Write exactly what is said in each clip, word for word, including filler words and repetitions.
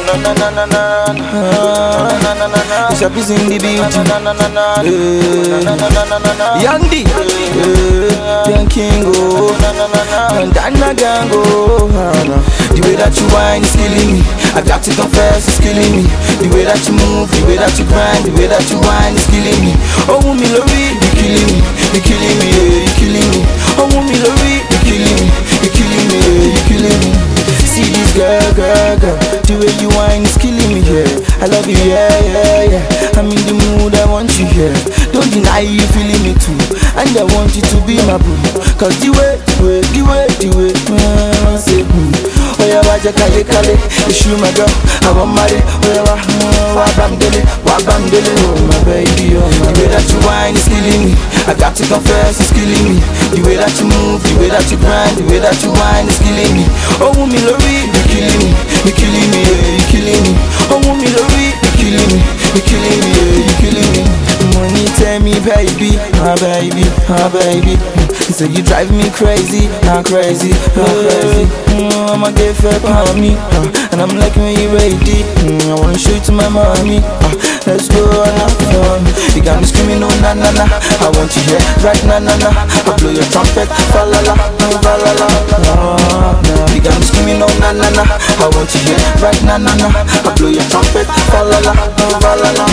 It's a piece in the beauty. Young D, Young Kingo, and Dana Gango. The way that you whine is killing me. I got to confess, it's killing me. The way that you move, the way that you grind, the way that you whine is killing me. Oh, me Lori, you killing me, you killing me, you killing me. Oh, me Lori, you killing me, you killing me, you killing me. See this girl, girl, girl, the way you whine is killing me, yeah. I love you, yeah, yeah, yeah. I'm in the mood, I want you, yeah. Don't deny you feeling me too, and I want you to be my boo. Cause the way, the way, the way, the way, mm, I say, mm. Oh yeah, waja kale kale, issue my girl, I want marry. Oh yeah, wa, wa bam dele, wa bam dele, oh my baby, oh my. The way that you whine is killing me. I got to confess, it's killing me. The way that you move, the way that you grind, the way that you whine is killing me. Oh me Lori, you killing me, you killing me, you killing me. Oh me Lori, you killing me, you killing me, you killing me. When you tell me, baby, ah baby, ah baby, you say you drive me crazy, ah crazy, ah crazy. Mm, I'ma get fed on me, uh, and I'm like when you ready. Mm, I wanna show you to my mommy. Uh, let's go and have fun. You got me screaming, oh na na na. I want you here right na na na. I blow your trumpet, fa la la, fa la la. You got me screaming, oh na na na. I want you here right na na na. I blow your trumpet, fa la la, fa la la.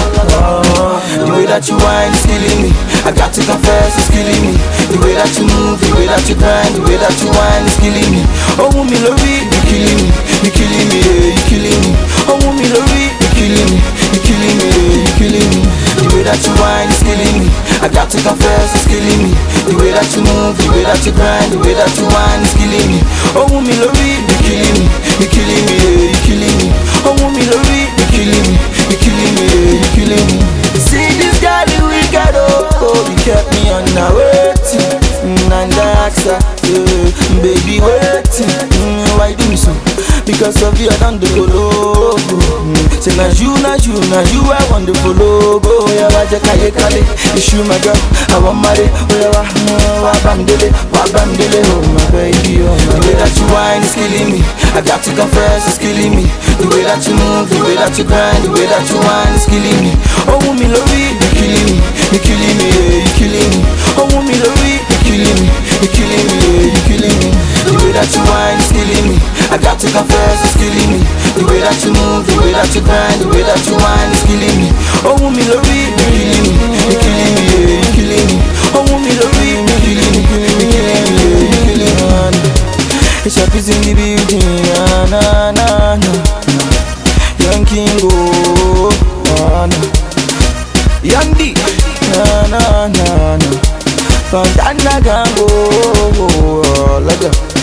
The way that you whine is killing me. I got to confess, it's killing me. The way that you move, the way that you grind, the way that you whine is killing me. Oh me Lori, you killing me, you killing me, you killing me. Oh me Lori, you killing me, you killing me, you killing me. The way that you whine is killing me. I got to confess, it's killing me. The way that you move, the way that you grind, the way that you whine is killing me. Oh me Lori, you killing me, you killing me, you killing me. Oh me Lori, you killing me, you killing me, you killing me. See this girl, we got oh, oh, you kept me on the waiting, and I asked her, yeah, baby waiting, mm, why do me so? Because of you I done the logo. Mm, say now you, now you, now you I want the logo. Yeah, waja kale kale, issue my girl, I want marry. Oh yeah, wa, wa bam dele, wa bam dele, oh my baby, oh my. The way that you whine is killing me. I got to confess, it's killing me. The way that you move, the way that you grind, the way that you whine is killing me. Oh me Lori, you killing me, you killing me, you killing me. Oh me Lori, you killing me, you killing me, you killing me. The way that you whine is killing me. I got to confess, it's killing me. The way that you move, the way that you grind, the way that you whine is killing me. Oh me Lori, you killing me, you killing me, you killing me. Oh me Lori, you killing me, you killing me, you killing me. It's a piece in the building, na na na. Young Kingo, na na. Young D, na na na na. From Dana Gango, like